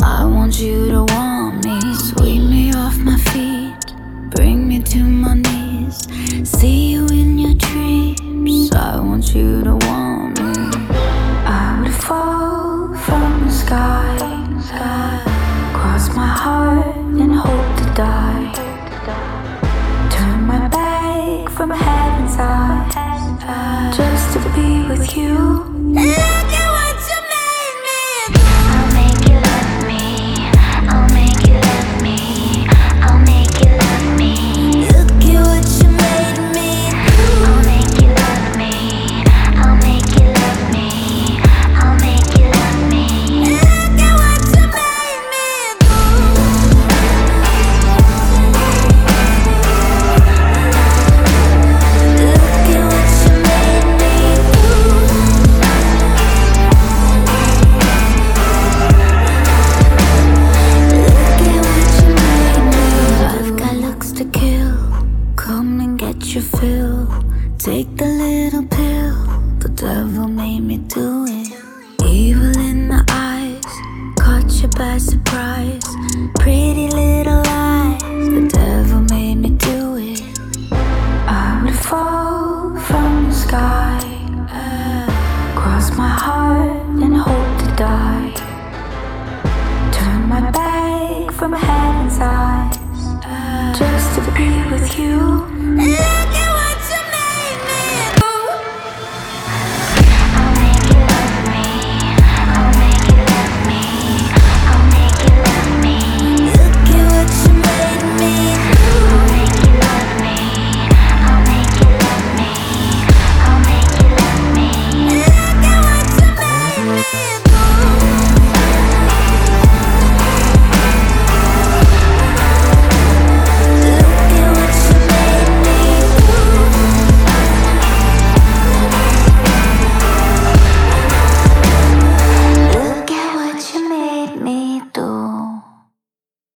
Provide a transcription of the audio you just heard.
I want you to want me. Sweep me off my feet, bring me to my knees. See you in your dreams. I want you to want me. I would fall from the sky, cross my heart and hope to die. Turn my back from heaven's eyes, just to be with you.